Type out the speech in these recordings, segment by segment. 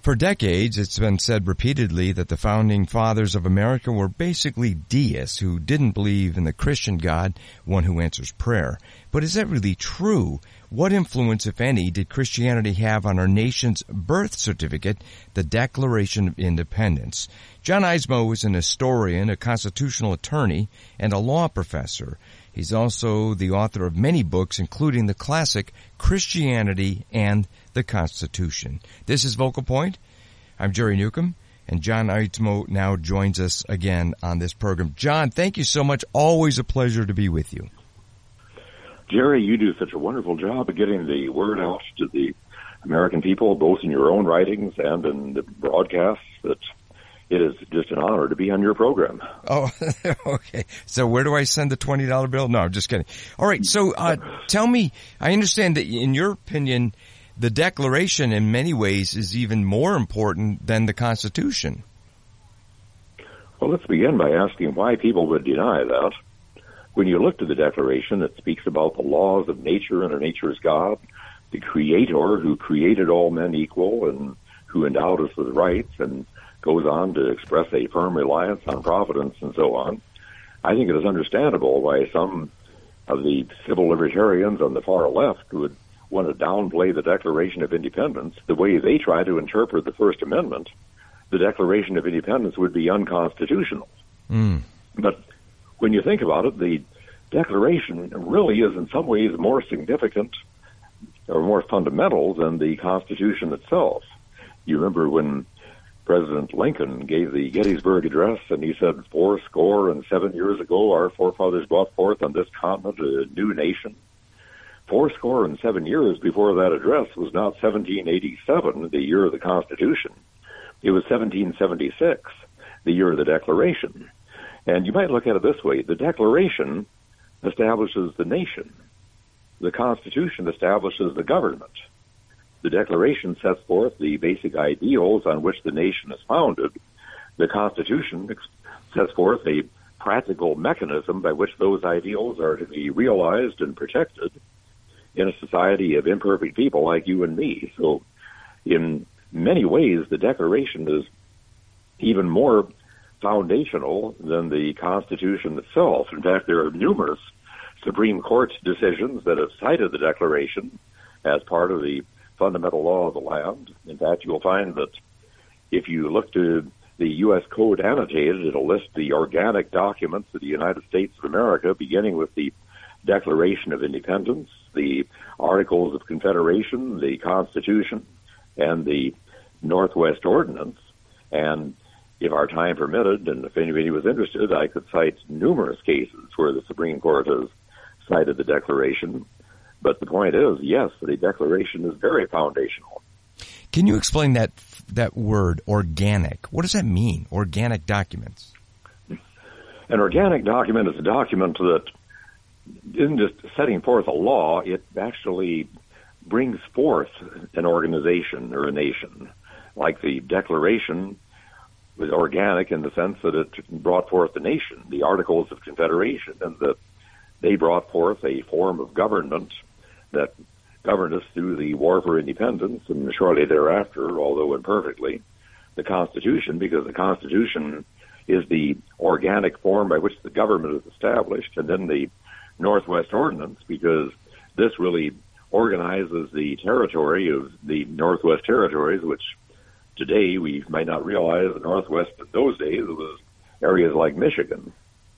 For decades, it's been said repeatedly that the founding fathers of America were basically deists who didn't believe in the Christian God, one who answers prayer. But is that really true? What influence, if any, did Christianity have on our nation's birth certificate, the Declaration of Independence? John Eismo is an historian, a constitutional attorney, and a law professor. He's also the author of many books, including the classic Christianity and the Constitution. This is Vocal Point. I'm Jerry Newcomb, and John Eismo now joins us again on this program. John, thank you so much. Always a pleasure to be with you. Jerry, you do such a wonderful job of getting the word out to the American people, both in your own writings and in the broadcasts, that it is just an honor to be on your program. Oh, okay. So where do I send the $20 bill? No, I'm just kidding. All right. So tell me, I understand that in your opinion, the Declaration in many ways is even more important than the Constitution. Well, let's begin by asking why people would deny that. When you look to the Declaration, it speaks about the laws of nature and our nature's God, the Creator who created all men equal and who endowed us with rights, and goes on to express a firm reliance on providence and so on. I think it is understandable why some of the civil libertarians on the far left would want to downplay the Declaration of Independence. The way they try to interpret the First Amendment, the Declaration of Independence would be unconstitutional. But when you think about it, the Declaration really is in some ways more significant or more fundamental than the Constitution itself. You remember when President Lincoln gave the Gettysburg Address, and he said, 77 years ago, our forefathers brought forth on this continent a new nation. 77 years before that address was not 1787, the year of the Constitution. It was 1776, the year of the Declaration. And you might look at it this way. The Declaration establishes the nation. The Constitution establishes the government. The Declaration sets forth the basic ideals on which the nation is founded. The Constitution sets forth a practical mechanism by which those ideals are to be realized and protected in a society of imperfect people like you and me. So in many ways, the Declaration is even more foundational than the Constitution itself. In fact, there are numerous Supreme Court decisions that have cited the Declaration as part of the fundamental law of the land. In fact, you'll find that if you look to the U.S. Code Annotated, it'll list the organic documents of the United States of America, beginning with the Declaration of Independence, the Articles of Confederation, the Constitution, and the Northwest Ordinance. And if our time permitted, and if anybody was interested, I could cite numerous cases where the Supreme Court has cited the Declaration. But the point is, yes, the Declaration is very foundational. Can you explain that word, organic? What does that mean, organic documents? An organic document is a document that isn't just setting forth a law, it actually brings forth an organization or a nation. Like the Declaration was organic in the sense that it brought forth the nation, the Articles of Confederation, and that they brought forth a form of government that governed us through the War for Independence and shortly thereafter, although imperfectly, the Constitution, because the Constitution is the organic form by which the government is established, and then the Northwest Ordinance, because this really organizes the territory of the Northwest Territories, which today we might not realize the Northwest in those days it was areas like Michigan.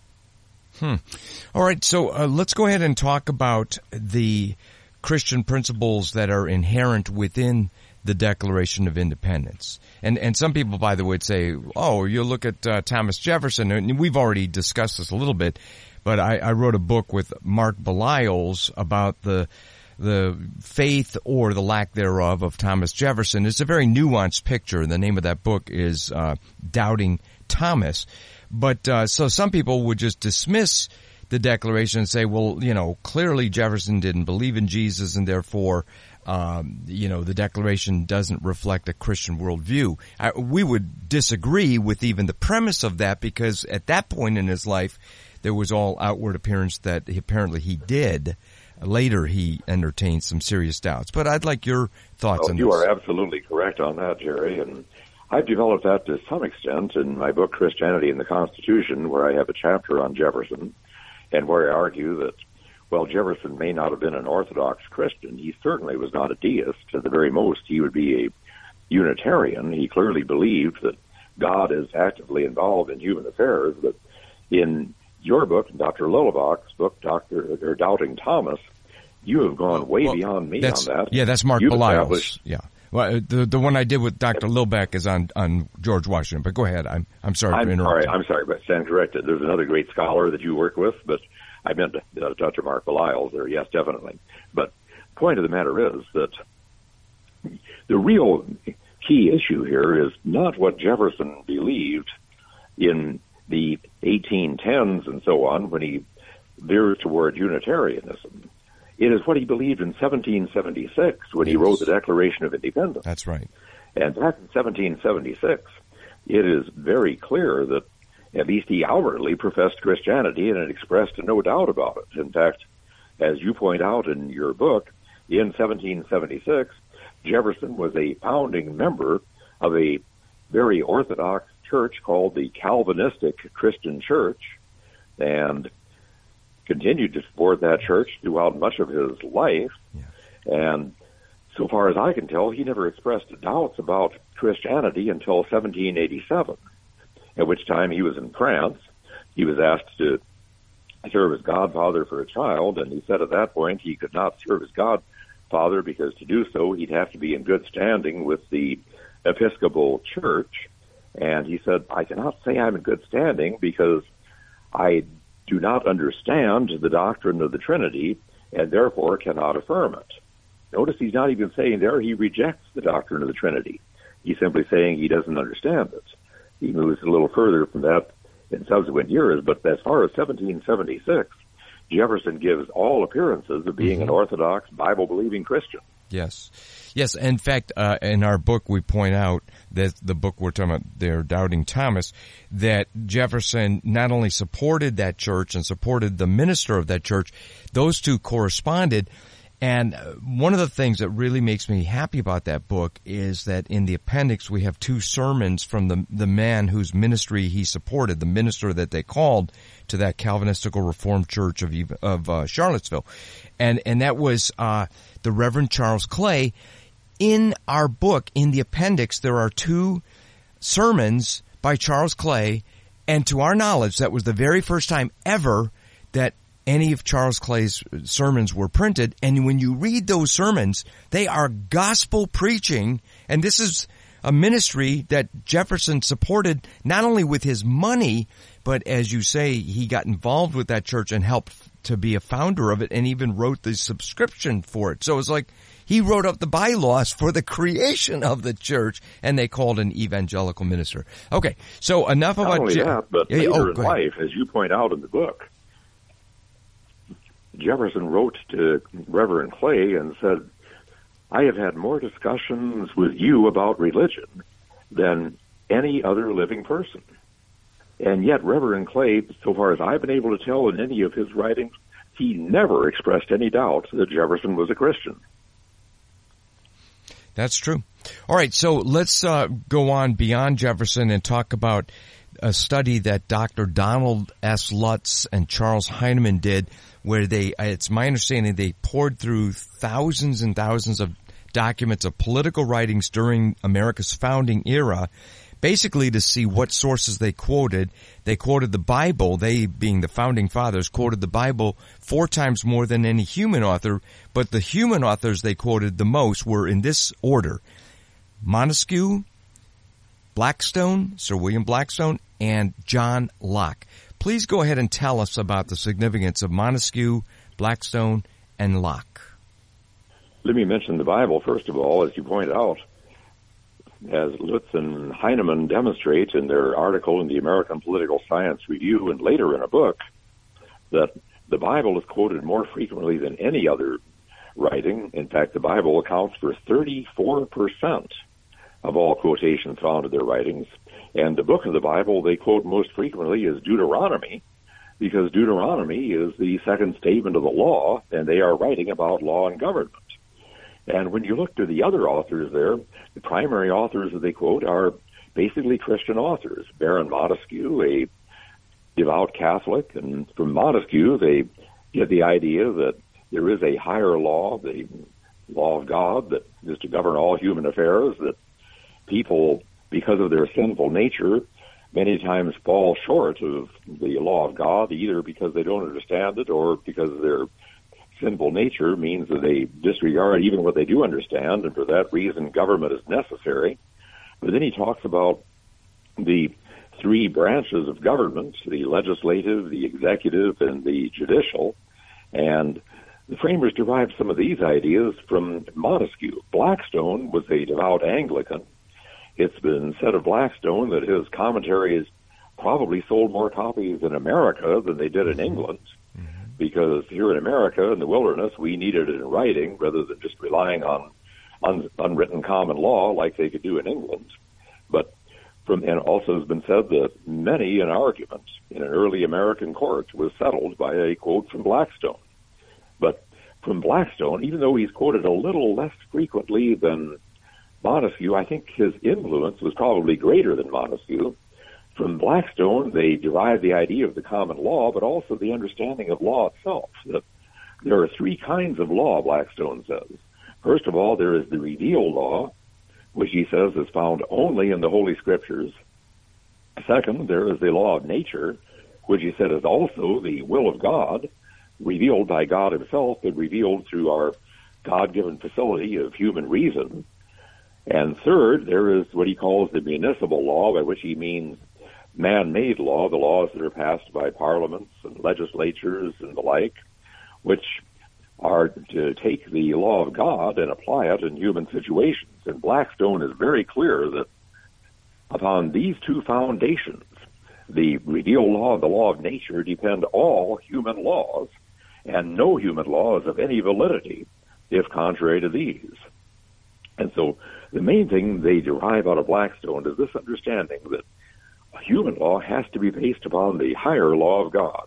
All right, so let's go ahead and talk about the Christian principles that are inherent within the Declaration of Independence. And some people, by the way, would say, oh, you look at Thomas Jefferson, and we've already discussed this a little bit, but I wrote a book with Mark Belials about the faith or the lack thereof of Thomas Jefferson. It's a very nuanced picture. The name of that book is Doubting Thomas. But so some people would just dismiss the Declaration and say, well, clearly Jefferson didn't believe in Jesus, and therefore, the Declaration doesn't reflect a Christian worldview. We would disagree with even the premise of that, because at that point in his life, there was all outward appearance that apparently he did later he entertained some serious doubts. But I'd like your thoughts on this. You are absolutely correct on that, Jerry. And I've developed that to some extent in my book, Christianity and the Constitution, where I have a chapter on Jefferson, and where I argue that, well, Jefferson may not have been an Orthodox Christian. He certainly was not a deist. At the very most, he would be a Unitarian. He clearly believed that God is actively involved in human affairs. But in your book, Dr. Lullebach's book, Doubting Thomas, you have gone way beyond me on that. Yeah, that's Mark Belial's. Yeah. Well, the one I did with Dr. Lullebach is on George Washington. But go ahead. I'm sorry to interrupt. I'm sorry, but stand corrected. There's another great scholar that you work with, but I meant Dr. Mark Belial there. Yes, definitely. But the point of the matter is that the real key issue here is not what Jefferson believed in the 1810s and so on when he veers toward Unitarianism. It is what he believed in 1776 when he wrote the Declaration of Independence. That's right. And back in 1776, it is very clear that at least he outwardly professed Christianity and had expressed no doubt about it. In fact, as you point out in your book, in 1776, Jefferson was a founding member of a very orthodox church called the Calvinistic Christian Church, and continued to support that church throughout much of his life. Yeah. And so far as I can tell, he never expressed doubts about Christianity until 1787, at which time he was in France. He was asked to serve as godfather for a child, and he said at that point he could not serve as godfather because to do so he'd have to be in good standing with the Episcopal Church. And he said, I cannot say I'm in good standing because I do not understand the doctrine of the Trinity and therefore cannot affirm it. Notice he's not even saying there he rejects the doctrine of the Trinity. He's simply saying he doesn't understand it. He moves a little further from that in subsequent years, but as far as 1776, Jefferson gives all appearances of being an Orthodox, Bible-believing Christian. Yes. Yes. In fact, in our book, we point out that the book we're talking about there, Doubting Thomas, that Jefferson not only supported that church and supported the minister of that church, those two corresponded. And one of the things that really makes me happy about that book is that in the appendix we have two sermons from the man whose ministry he supported, the minister that they called to that Calvinistical Reformed Church of Charlottesville. And that was the Reverend Charles Clay. In our book, in the appendix, there are two sermons by Charles Clay, and to our knowledge, that was the very first time ever that any of Charles Clay's sermons were printed. And when you read those sermons, they are gospel preaching, and this is a ministry that Jefferson supported not only with his money, but as you say, he got involved with that church and helped to be a founder of it and even wrote the subscription for it. So it's like he wrote up the bylaws for the creation of the church, and they called an evangelical minister. Okay, so enough about... Not only that, but later in life, as you point out in the book, Jefferson wrote to Reverend Clay and said, I have had more discussions with you about religion than any other living person. And yet Reverend Clay, so far as I've been able to tell in any of his writings, he never expressed any doubt that Jefferson was a Christian. That's true. All right, so let's go on beyond Jefferson and talk about a study that Dr. Donald S. Lutz and Charles Heinemann did, where it's my understanding they poured through thousands and thousands of documents of political writings during America's founding era, basically to see what sources they quoted. They quoted the Bible, they being the founding fathers, quoted the Bible 4 times more than any human author, but the human authors they quoted the most were in this order: Montesquieu, Blackstone, Sir William Blackstone, and John Locke. Please go ahead and tell us about the significance of Montesquieu, Blackstone, and Locke. Let me mention the Bible, first of all, as you point out. As Lutz and Heinemann demonstrate in their article in the American Political Science Review and later in a book, that the Bible is quoted more frequently than any other writing. In fact, the Bible accounts for 34% of all quotations found in their writings. And the book of the Bible they quote most frequently is Deuteronomy, because Deuteronomy is the second statement of the law, and they are writing about law and government. And when you look to the other authors there, the primary authors that they quote are basically Christian authors. Baron Montesquieu, a devout Catholic, and from Montesquieu they get the idea that there is a higher law, the law of God, that is to govern all human affairs, that people, because of their sinful nature, many times fall short of the law of God, either because they don't understand it or because their sinful nature means that they disregard even what they do understand, and for that reason government is necessary. But then he talks about the three branches of government, the legislative, the executive, and the judicial, and the framers derived some of these ideas from Montesquieu. Blackstone was a devout Anglican. It's been said of Blackstone that his commentaries probably sold more copies in America than they did in England, because here in America, in the wilderness, we needed it in writing rather than just relying on unwritten common law like they could do in England. And also has been said that many an argument in an early American court was settled by a quote from Blackstone. But from Blackstone, even though he's quoted a little less frequently than Montesquieu, I think his influence was probably greater than Montesquieu. From Blackstone, they derived the idea of the common law, but also the understanding of law itself. That there are three kinds of law, Blackstone says. First of all, there is the revealed law, which he says is found only in the Holy Scriptures. Second, there is the law of nature, which he said is also the will of God, revealed by God himself, but revealed through our God-given facility of human reason. And third, there is what he calls the municipal law, by which he means man-made law, the laws that are passed by parliaments and legislatures and the like, which are to take the law of God and apply it in human situations. And Blackstone is very clear that upon these two foundations, the revealed law and the law of nature, depend all human laws, and no human law is of any validity if contrary to these. And so the main thing they derive out of Blackstone is this understanding that human law has to be based upon the higher law of God.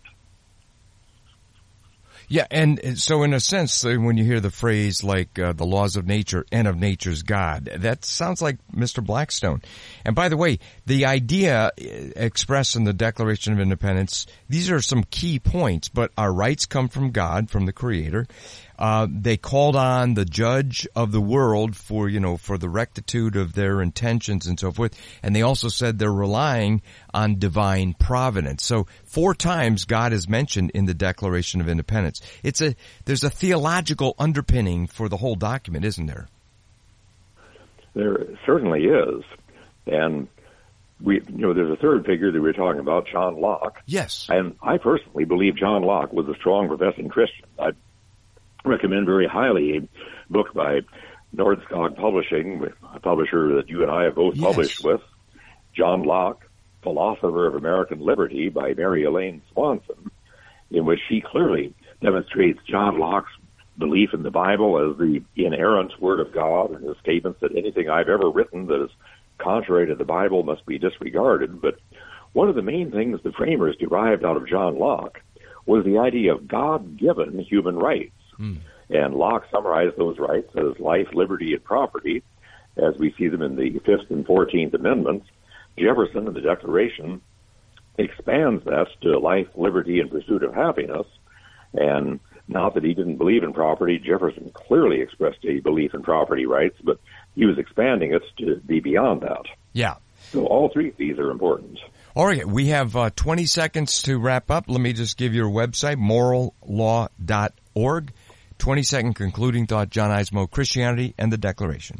Yeah, and so in a sense, when you hear the phrase like the laws of nature and of nature's God, that sounds like Mr. Blackstone. And by the way, the idea expressed in the Declaration of Independence, these are some key points, but our rights come from God, from the Creator. They called on the judge of the world for the rectitude of their intentions and so forth. And they also said they're relying on divine providence. So 4 times God is mentioned in the Declaration of Independence. There's a theological underpinning for the whole document, isn't there? There certainly is. And there's a third figure that we were talking about, John Locke. Yes. And I personally believe John Locke was a strong professing Christian. I recommend very highly a book by Nordskog Publishing, a publisher that you and I have both published with, John Locke, Philosopher of American Liberty, by Mary Elaine Swanson, in which she clearly demonstrates John Locke's belief in the Bible as the inerrant Word of God, and his statements that anything I've ever written that is contrary to the Bible must be disregarded. But one of the main things the framers derived out of John Locke was the idea of God-given human rights. And Locke summarized those rights as life, liberty, and property, as we see them in the 5th and 14th Amendments. Jefferson, in the Declaration, expands that to life, liberty, and pursuit of happiness. And not that he didn't believe in property. Jefferson clearly expressed a belief in property rights, but he was expanding it to be beyond that. Yeah. So all three of these are important. All right, we have 20 seconds to wrap up. Let me just give your website, morallaw.org. 20-second concluding thought, John Eismo, Christianity and the Declaration.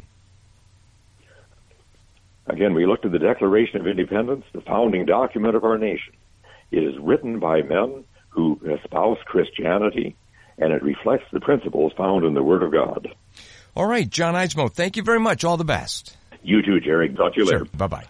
Again, we looked at the Declaration of Independence, the founding document of our nation. It is written by men who espouse Christianity, and it reflects the principles found in the Word of God. All right, John Eismo, thank you very much. All the best. You too, Jerry. Talk to you later. Bye-bye.